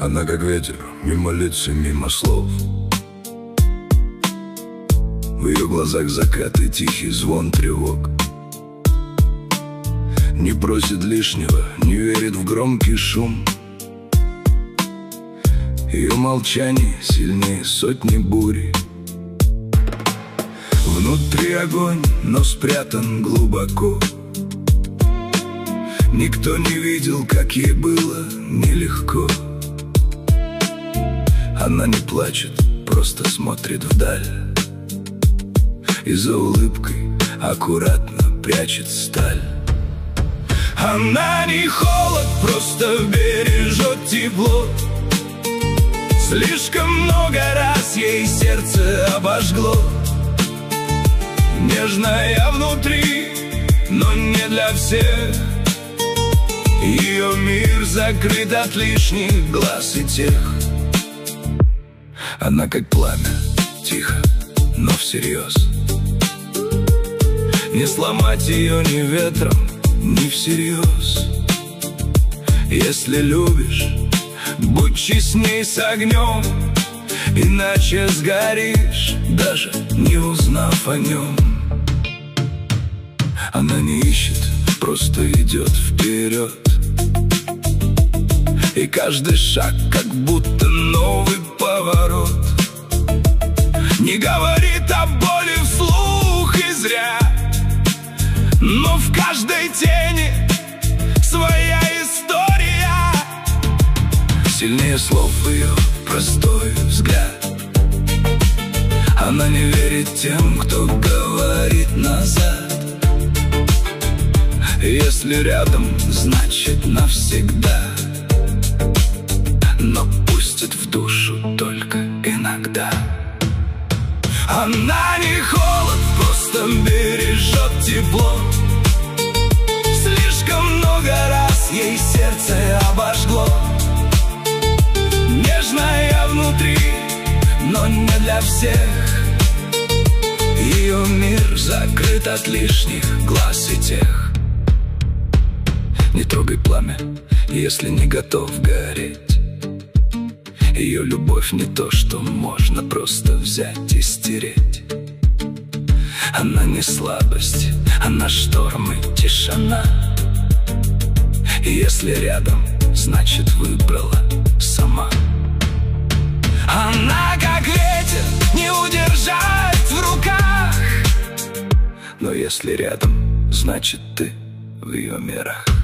Она как ветер, мимо лиц и мимо слов. В ее глазах закат и тихий звон тревог. Не просит лишнего, не верит в громкий шум. Ее молчание сильнее сотни бури. Внутри огонь, но спрятан глубоко. Никто не видел, как ей было нелегко. Она не плачет, просто смотрит вдаль и за улыбкой аккуратно прячет сталь. Она не холод, просто бережет тепло. Слишком много раз ей сердце обожгло. Нежная внутри, но не для всех. Ее мир закрыт от лишних глаз и тех. Она как пламя, тихо, но всерьез. Не сломать ее ни ветром, ни всерьез. Если любишь, будь честней с огнем, иначе сгоришь, даже не узнав о нем. Она не ищет, просто идет вперед. И каждый шаг как будто новый поворот. Не говорит о боли вслух и зря, но в каждой тени своя история. Сильнее слов ее простой взгляд. Она не верит тем, кто говорит назад. Если рядом, значит навсегда. Но пустит в душу только иногда. Она не холод, просто бережет тепло. Слишком много раз ей сердце обожгло. Нежная внутри, но не для всех. Ее мир закрыт от лишних глаз и тех. Не трогай пламя, если не готов гореть. Ее любовь не то, что можно просто взять и стереть. Она не слабость, она шторм и тишина. И если рядом, значит выбрала сама. Она как ветер, не удержать в руках. Но если рядом, значит ты в ее мирах.